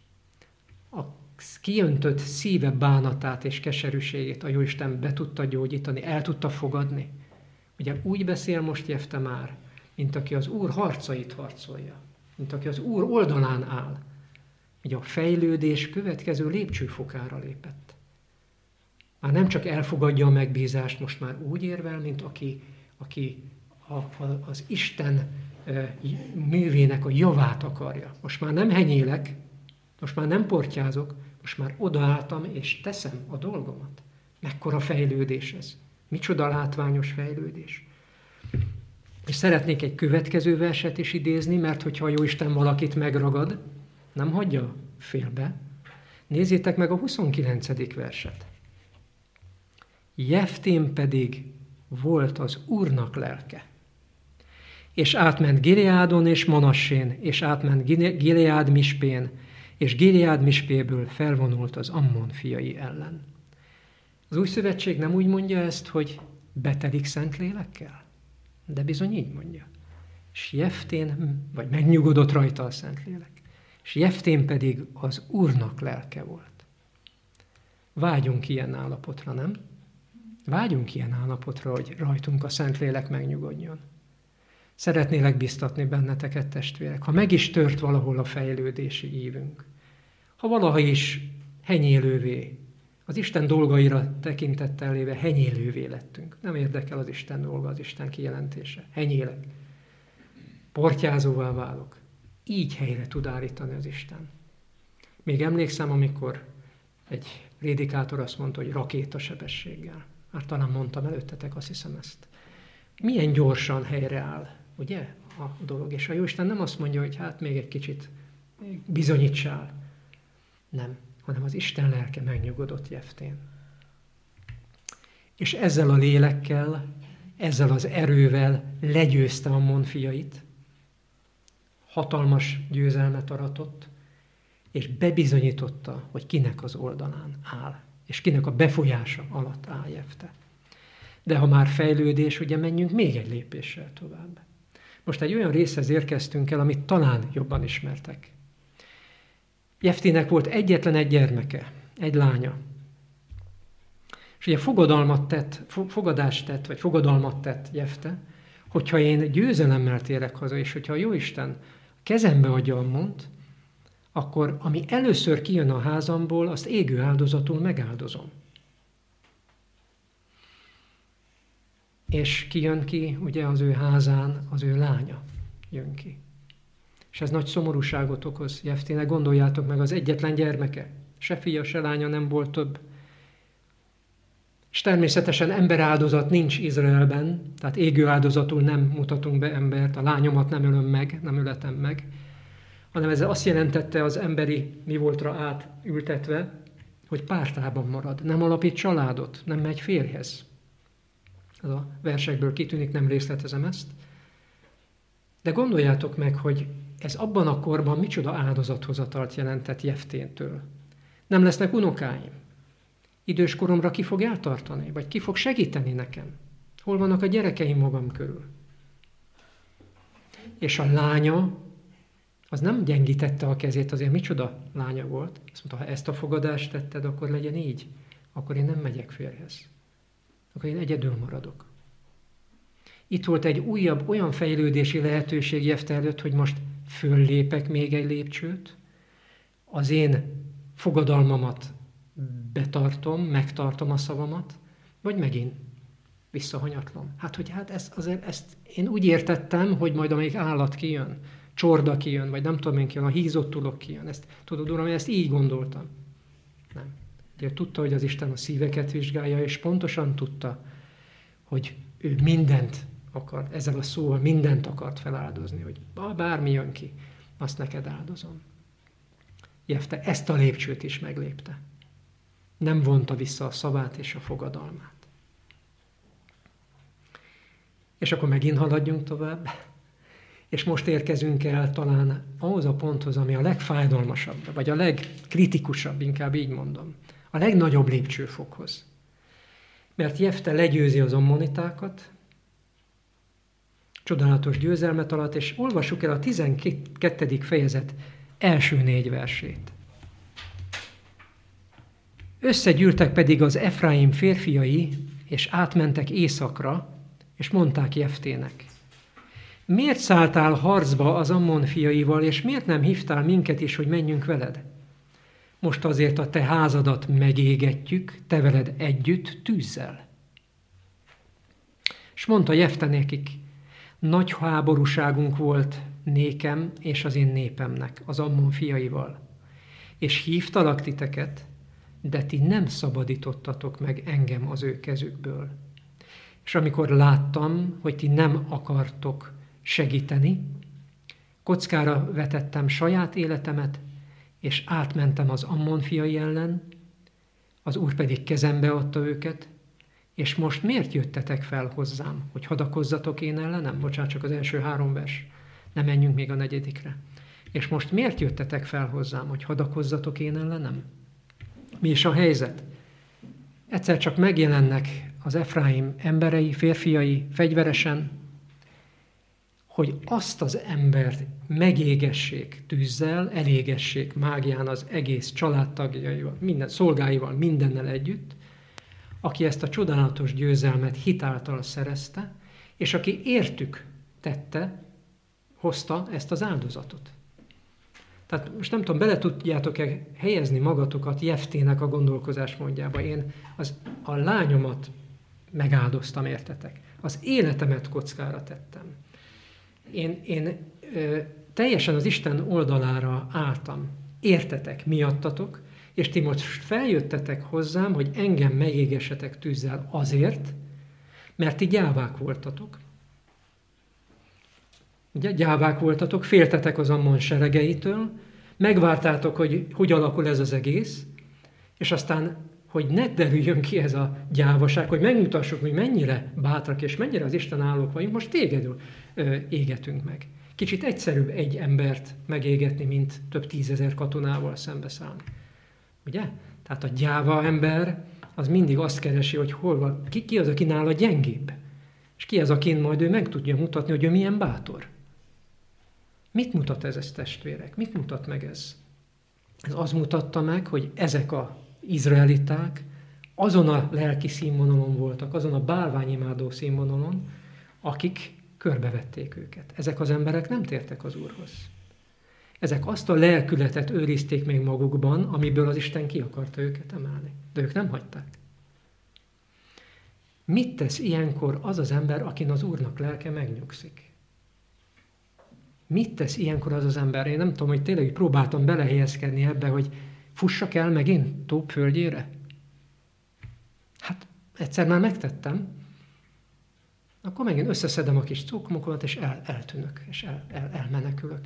[SPEAKER 1] A kiöntött szíve bánatát és keserűségét a Jóisten be tudta gyógyítani, el tudta fogadni. Ugye úgy beszél most Jefte már, mint aki az Úr harcait harcolja, mint aki az Úr oldalán áll. Ugye a fejlődés következő lépcsőfokára lépett. Már nem csak elfogadja a megbízást, most már úgy érvel, mint aki, aki a, a, az Isten e, művének a javát akarja. Most már nem henyélek, most már nem portyázok, most már odaálltam és teszem a dolgomat. Mekkora fejlődés ez? Micsoda látványos fejlődés. És szeretnék egy következő verset is idézni, mert hogyha a Jóisten valakit megragad, nem hagyja félbe. Nézzétek meg a huszonkilencedik verset. Jeftén pedig volt az Úrnak lelke. És átment Gileádon és Manassén, és átment Gileád Mispén, és Gileád Mispéből felvonult az Ammon fiai ellen. Az Új Szövetség nem úgy mondja ezt, hogy betelik Szentlélekkel? De bizony így mondja. És Jeftén, vagy megnyugodott rajta a Szentlélek. És Jeftén pedig az Úrnak lelke volt. Vágyunk ilyen állapotra, nem? Vágyunk ilyen állapotra, hogy rajtunk a Szentlélek megnyugodjon. Szeretnélek biztatni benneteket, testvérek, ha meg is tört valahol a fejlődési ívünk, ha valaha is henyélővé, az Isten dolgaira tekintettel léve henyélővé lettünk. Nem érdekel az Isten dolga, az Isten kijelentése. Henyélek. Portyázóvá válok. Így helyre tud állítani az Isten. Még emlékszem, amikor egy prédikátor azt mondta, hogy rakétasebességgel. Már talán mondtam előttetek, azt hiszem ezt. Milyen gyorsan helyreáll, ugye, a dolog. És a Jóisten nem azt mondja, hogy hát még egy kicsit bizonyítsál. Nem, hanem az Isten lelke megnyugodott Jeftén. És ezzel a lélekkel, ezzel az erővel legyőzte Ammon fiait, hatalmas győzelmet aratott, és bebizonyította, hogy kinek az oldalán áll, és kinek a befolyása alatt áll Jefte. De ha már fejlődés, ugye menjünk még egy lépéssel tovább. Most egy olyan részhez érkeztünk el, amit talán jobban ismertek. Jeftének volt egyetlen egy gyermeke, egy lánya. És ugye fogadalmat tett, fogadást tett, vagy fogadalmat tett Jefte, hogyha én győzelemmel térek haza, és hogyha a Jóisten kezembe adja Ammont, akkor ami először kijön a házamból, azt égő áldozatul megáldozom. És kijön ki, ugye az ő házán az ő lánya jön ki. És ez nagy szomorúságot okoz Jeftének, gondoljátok meg, az egyetlen gyermeke. Se fia, se lánya nem volt több. És természetesen emberáldozat nincs Izraelben, tehát égő áldozatul nem mutatunk be embert, a lányomat nem ölöm meg, nem öletem meg, hanem ez azt jelentette az emberi mi voltra átültetve, hogy pártában marad, nem alapít családot, nem megy férjhez. Ez a versekből kitűnik, nem részletezem ezt. De gondoljátok meg, hogy ez abban a korban micsoda áldozathozatalt jelentett Jefténtől. Nem lesznek unokáim. Idős koromra ki fog eltartani, vagy ki fog segíteni nekem? Hol vannak a gyerekeim magam körül? És a lánya, az nem gyengítette a kezét, azért micsoda lánya volt. Azt mondta, ha ezt a fogadást tetted, akkor legyen így. Akkor én nem megyek férjhez. Akkor én egyedül maradok. Itt volt egy újabb olyan fejlődési lehetőség Jefte előtt, hogy most föllépek még egy lépcsőt, az én fogadalmamat betartom, megtartom a szavamat, vagy megint visszahanyatlom. Hát, hogy hát ezt, azért, ezt én úgy értettem, hogy majd amelyik állat kijön, csorda kijön, vagy nem tudom én kijön, a hízott tulok kijön. Ezt, tudod, Uram, én ezt így gondoltam. Nem. Ugye tudta, hogy az Isten a szíveket vizsgálja, és pontosan tudta, hogy ő mindent akar, ezzel a szóval mindent akart feláldozni, hogy bármi jön ki, azt neked áldozom. Jefte ezt a lépcsőt is meglépte. Nem vonta vissza a szavát és a fogadalmát. És akkor megint haladjunk tovább. És most érkezünk el talán ahhoz a ponthoz, ami a legfájdalmasabb, vagy a legkritikusabb, inkább így mondom, a legnagyobb lépcsőfokhoz. Mert Jefte legyőzi az ammonitákat, csodálatos győzelmet alatt, és olvassuk el a tizenkettedik fejezet első négy versét. Összegyűltek pedig az Efraim férfiai, és átmentek északra, és mondták Jeftének: miért szálltál harcba az Ammon fiaival, és miért nem hívtál minket is, hogy menjünk veled? Most azért a te házadat megégetjük, te veled együtt tűzzel. És mondta Jefte nekik: nagy háborúságunk volt nékem és az én népemnek, az Ammon fiaival. És hívtalak titeket, de ti nem szabadítottatok meg engem az ő kezükből. És amikor láttam, hogy ti nem akartok segíteni, kockára vetettem saját életemet, és átmentem az Ammon fiai ellen, az Úr pedig kezembe adta őket, és most miért jöttetek fel hozzám, hogy hadakozzatok én ellenem? Bocsánat, csak az első három vers. Ne menjünk még a negyedikre. És most miért jöttetek fel hozzám, hogy hadakozzatok én ellenem? Mi is a helyzet? Egyszer csak megjelennek az Efraim emberei, férfiai, fegyveresen, hogy azt az embert megégessék tűzzel, elégessék mágián az egész családtagjaival, minden, szolgáival, mindennel együtt, aki ezt a csodálatos győzelmet hitáltal szerezte, és aki értük tette, hozta ezt az áldozatot. Tehát most nem tudom, bele tudjátok-e helyezni magatokat Jeftének a gondolkozásmódjába. Én az, a lányomat megáldoztam, értetek. Az életemet kockára tettem. Én, én ö, teljesen az Isten oldalára álltam. Értetek, miattatok, és ti most feljöttetek hozzám, hogy engem megégessetek tűzzel azért, mert ti gyávák voltatok. Ugye, gyávák voltatok, féltetek az Ammon seregeitől, megvártátok, hogy hogy alakul ez az egész, és aztán, hogy ne derüljön ki ez a gyávaság, hogy megmutassuk, hogy mennyire bátrak és mennyire az Isten állók vagyunk, most tégedül ö, égetünk meg. Kicsit egyszerűbb egy embert megégetni, mint több tízezer katonával szembeszállni. Ugye? Tehát a gyáva ember az mindig azt keresi, hogy hol van, ki, ki az, aki nála gyengébb, és ki az, akin majd ő meg tudja mutatni, hogy ő milyen bátor. Mit mutat ez, ez testvérek? Mit mutat meg ez? Ez azt mutatta meg, hogy ezek az izraeliták azon a lelki színvonalon voltak, azon a bálványimádó színvonalon, akik körbevették őket. Ezek az emberek nem tértek az Úrhoz. Ezek azt a lelkületet őrizték még magukban, amiből az Isten ki akarta őket emelni. De ők nem hagyták. Mit tesz ilyenkor az az ember, akin az Úrnak lelke megnyugszik? Mit tesz ilyenkor az az ember? Én nem tudom, hogy tényleg próbáltam belehelyezkedni ebbe, hogy fussak el megint Tób földjére? Hát egyszer már megtettem. Akkor megint összeszedem a kis cukmokomat, és el, eltűnök, és el, el, elmenekülök.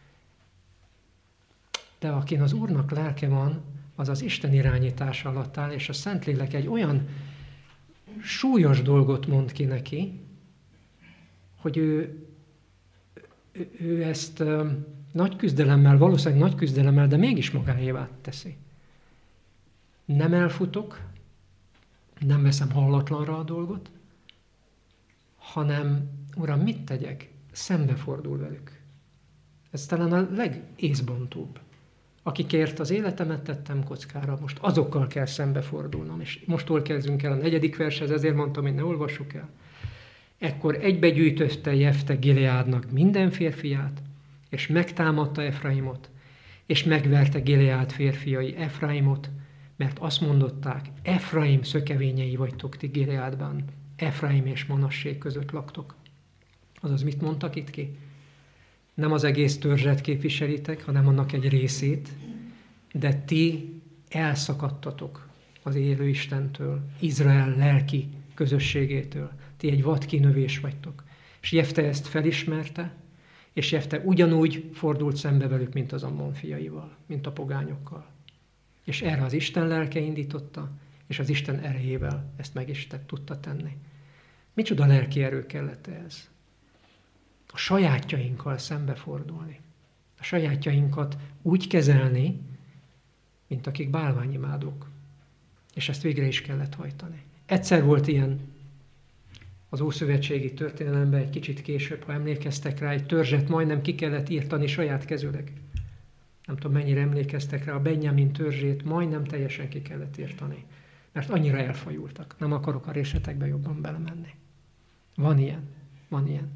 [SPEAKER 1] De akin az Úrnak lelke van, az az Isten irányítása alatt áll, és a Szentlélek egy olyan súlyos dolgot mond ki neki, hogy ő, ő, ő ezt ö, nagy küzdelemmel, valószínűleg nagy küzdelemmel, de mégis magáévá teszi. Nem elfutok, nem veszem hallatlanra a dolgot, hanem, Uram, mit tegyek? Szembefordul velük. Ez talán a legészbontóbb. Akikért az életemet tettem kockára, most azokkal kell szembefordulnom. És mostól kezdünk el a negyedik vershez, ezért mondtam, hogy ne olvassuk el. Ekkor egybegyűjtötte Jefte Gileádnak minden férfiát, és megtámadta Efraimot, és megverte Gileád férfiai Efraimot, mert azt mondották, Efraim szökevényei vagytok ti Gileádban, Efraim és Manassé között laktok. Azaz mit mondtak itt ki? Nem az egész törzset képviselitek, hanem annak egy részét, de ti elszakadtatok az élő Istentől, Izrael lelki közösségétől. Ti egy vadkinövés vagytok. És Jefte ezt felismerte, és Jefte ugyanúgy fordult szembe velük, mint az Ammon fiaival, mint a pogányokkal. És erre az Isten lelke indította, és az Isten erejével ezt meg is tudta tenni. Micsoda lelki erő kellett ez? A sajátjainkkal szembefordulni. A sajátjainkat úgy kezelni, mint akik bálványimádók. És ezt végre is kellett hajtani. Egyszer volt ilyen az ószövetségi történelemben, egy kicsit később, ha emlékeztek rá, egy törzset majdnem ki kellett írtani saját kezüleg. Nem tudom, mennyire emlékeztek rá, a Benjamin törzsét majdnem teljesen ki kellett írtani. Mert annyira elfajultak. Nem akarok a részletekbe jobban belemenni. Van ilyen. Van ilyen.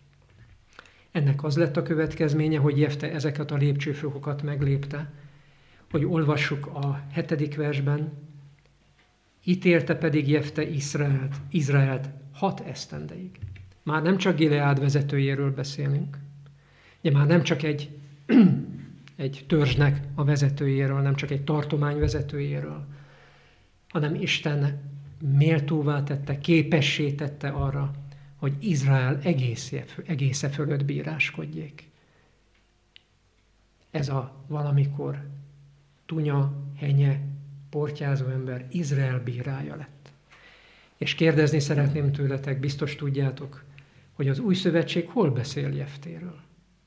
[SPEAKER 1] Ennek az lett a következménye, hogy Jefte ezeket a lépcsőfokokat meglépte, hogy olvassuk a hetedik versben, ítélte pedig Jefte Izraelt, Izraelt hat esztendeig. Már nem csak Gileád vezetőjéről beszélünk, ugye már nem csak egy, egy törzsnek a vezetőjéről, nem csak egy tartomány vezetőjéről, hanem Isten méltóvá tette, képessé tette arra, hogy Izrael egésze, egésze fölött bíráskodjék. Ez a valamikor tunya, henye, portyázó ember Izrael bírája lett. És kérdezni szeretném tőletek, biztos tudjátok, hogy az új szövetség hol beszél Jeftéről?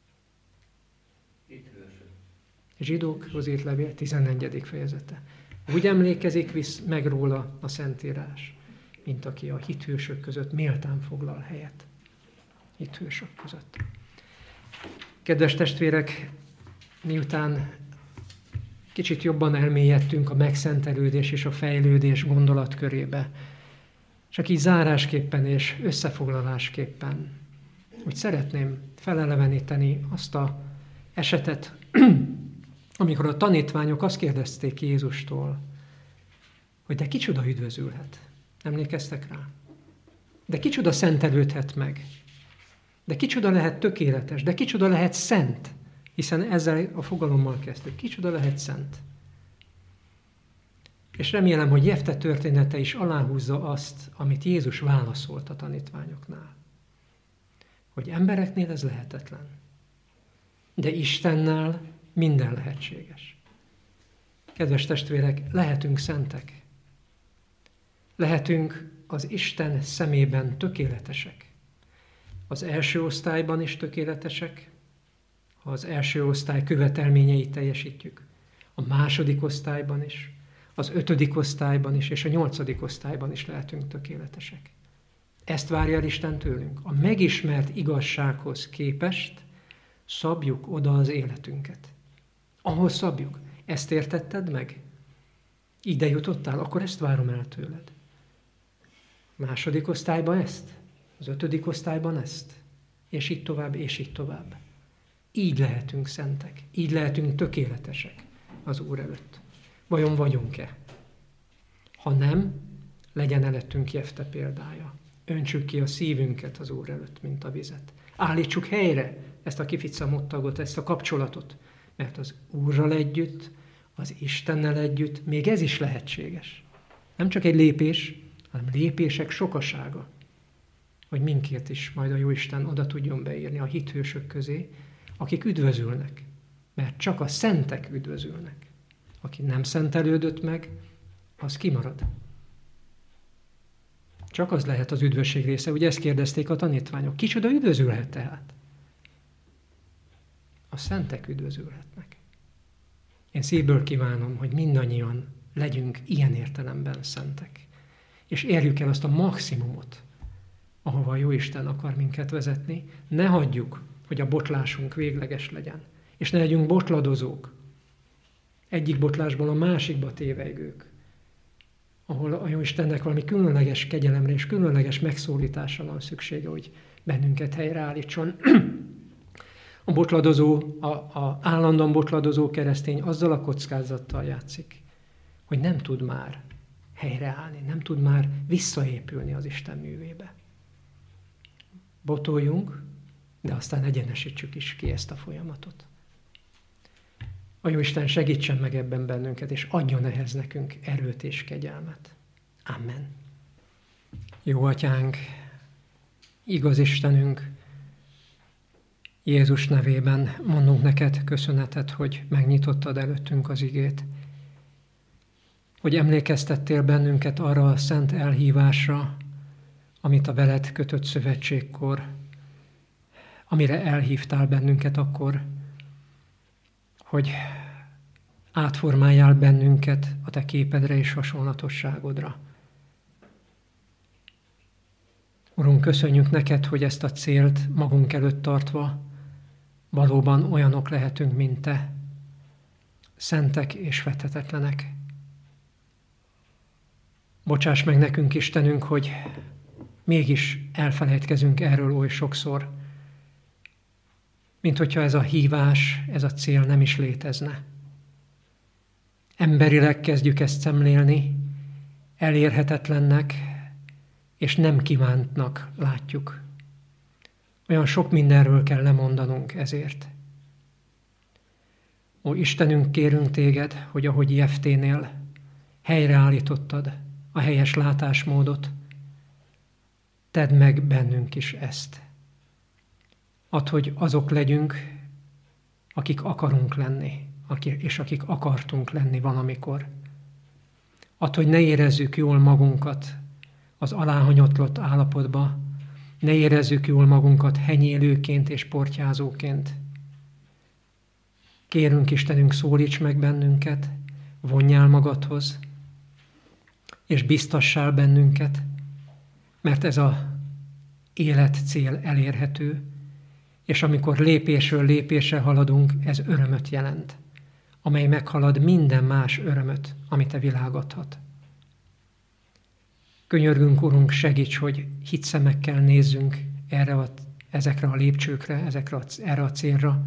[SPEAKER 1] Zsidókhoz írt levél tizennegyedik fejezete. Úgy emlékezik visz meg róla a Szentírás, mint aki a hithősök között méltán foglal helyet. Hithősök között. Kedves testvérek, miután kicsit jobban elmélyedtünk a megszentelődés és a fejlődés gondolatkörébe, csak így zárásképpen és összefoglalásképpen, hogy szeretném feleleveníteni azt az esetet, amikor a tanítványok azt kérdezték Jézustól, hogy de kicsoda üdvözülhet. Emlékeztek rá? De kicsoda szentelődhet meg? De kicsoda lehet tökéletes? De kicsoda lehet szent? Hiszen ezzel a fogalommal kezdtük. Kicsoda lehet szent? És remélem, hogy Jefte története is aláhúzza azt, amit Jézus válaszolt a tanítványoknál. Hogy embereknél ez lehetetlen. De Istennel minden lehetséges. Kedves testvérek, lehetünk szentek. Lehetünk az Isten szemében tökéletesek. Az első osztályban is tökéletesek, ha az első osztály követelményeit teljesítjük. A második osztályban is, az ötödik osztályban is, és a nyolcadik osztályban is lehetünk tökéletesek. Ezt várja el Isten tőlünk. A megismert igazsághoz képest szabjuk oda az életünket. Ahhoz szabjuk. Ezt értetted meg? Ide jutottál? Akkor ezt várom el tőled. Második osztályban ezt, az ötödik osztályban ezt, és így tovább, és így tovább. Így lehetünk szentek, így lehetünk tökéletesek az Úr előtt. Vajon vagyunk-e? Ha nem, legyen előttünk Jefte példája. Öntsük ki a szívünket az Úr előtt, mint a vizet. Állítsuk helyre ezt a kificamottagot, ezt a kapcsolatot, mert az Úrral együtt, az Istennel együtt még ez is lehetséges. Nem csak egy lépés, hanem lépések sokasága, hogy minkért is majd a Jóisten oda tudjon beírni a hithősök közé, akik üdvözülnek, mert csak a szentek üdvözülnek. Aki nem szentelődött meg, az kimarad. Csak az lehet az üdvösség része. Ugye ezt kérdezték a tanítványok. Kicsoda üdvözülhet tehát? A szentek üdvözülhetnek. Én szívből kívánom, hogy mindannyian legyünk ilyen értelemben szentek. És érjük el azt a maximumot, ahova a Jóisten akar minket vezetni. Ne hagyjuk, hogy a botlásunk végleges legyen. És ne legyünk botladozók. Egyik botlásból a másikba tévegők, ahol a Jóistennek valami különleges kegyelemre és különleges megszólításra van szüksége, hogy bennünket helyreállítson. A botladozó, a, a állandóan botladozó keresztény azzal a kockázattal játszik, hogy nem tud már helyreállni, nem tud már visszaépülni az Isten művébe. Botoljunk, de aztán egyenesítsük is ki ezt a folyamatot. A Jóisten segítsen meg ebben bennünket, és adjon ehhez nekünk erőt és kegyelmet. Amen. Jó Atyánk, igaz Istenünk, Jézus nevében mondunk neked köszönetet, hogy megnyitottad előttünk az igét, hogy emlékeztettél bennünket arra a szent elhívásra, amit a veled kötött szövetségkor, amire elhívtál bennünket akkor, hogy átformáljál bennünket a te képedre és hasonlatosságodra. Urunk, köszönjük neked, hogy ezt a célt magunk előtt tartva valóban olyanok lehetünk, mint te, szentek és vethetetlenek. Bocsáss meg nekünk, Istenünk, hogy mégis elfelejtkezünk erről oly sokszor, mint hogyha ez a hívás, ez a cél nem is létezne. Emberileg kezdjük ezt szemlélni, elérhetetlennek és nem kívántnak látjuk. Olyan sok mindenről kell lemondanunk ezért. Ó, Istenünk, kérünk téged, hogy ahogy Jefténél helyreállítottad a helyes látásmódot, tedd meg bennünk is ezt. Add, hogy azok legyünk, akik akarunk lenni, és akik akartunk lenni valamikor. Add, hogy ne érezzük jól magunkat az aláhanyatlott állapotba, ne érezzük jól magunkat henyélőként és portyázóként. Kérünk, Istenünk, szólíts meg bennünket, vonjál magadhoz, és biztassál bennünket, mert ez az élet cél elérhető, és amikor lépésről lépésre haladunk, ez örömöt jelent, amely meghalad minden más örömöt, amit a világ adhat. Könyörgünk, Urunk, segíts, hogy hitszemekkel nézzünk erre a, ezekre a lépcsőkre, ezekre a, erre a célra,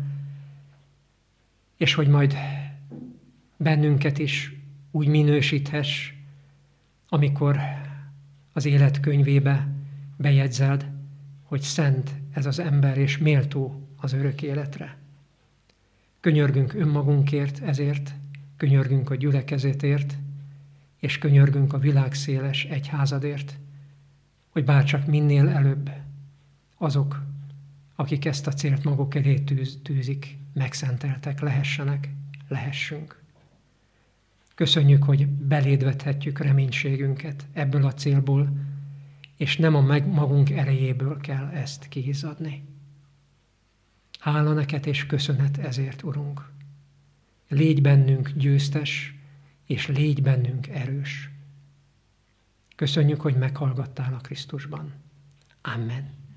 [SPEAKER 1] és hogy majd bennünket is úgy minősíthess, amikor az élet könyvébe bejegyzeld, hogy szent ez az ember, és méltó az örök életre. Könyörgünk önmagunkért ezért, könyörgünk a gyülekezetért, és könyörgünk a világszéles egyházadért, hogy bárcsak minél előbb azok, akik ezt a célt maguk elé tűz, tűzik, megszenteltek, lehessenek, lehessünk. Köszönjük, hogy beléd vethetjük reménységünket ebből a célból, és nem a magunk erejéből kell ezt kiizzadni. Hála neked és köszönet ezért, Urunk. Légy bennünk győztes, és légy bennünk erős. Köszönjük, hogy meghallgattál a Krisztusban. Amen.